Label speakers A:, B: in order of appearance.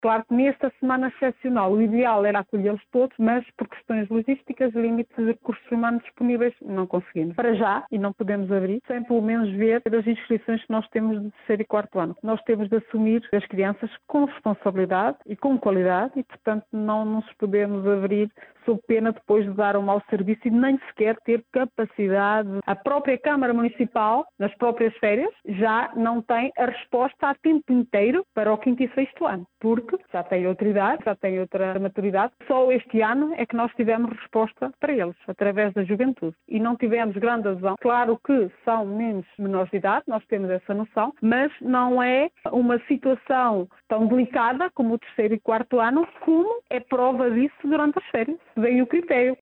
A: Claro que nesta semana excepcional o ideal era acolhê-los todos, mas por questões logísticas, limites de recursos humanos disponíveis, não conseguimos. Para já, e não podemos abrir, sem pelo menos ver as inscrições que nós temos de terceiro e quarto ano. Nós temos de assumir as crianças com responsabilidade e com qualidade e, portanto, não nos podemos abrir sob pena depois de dar um mau serviço e nem sequer ter capacidade. A própria Câmara Municipal, nas próprias férias, já não tem a resposta a tempo inteiro para o quinto e sexto ano, porque já tem outra idade, já tem outra maturidade. Só este ano é que nós tivemos resposta para eles, através da juventude. E não tivemos grande adesão. Claro que são menores de idade, nós temos essa noção, mas não é uma situação tão delicada como o terceiro e quarto ano, como é prova disso durante as férias. Vem o critério.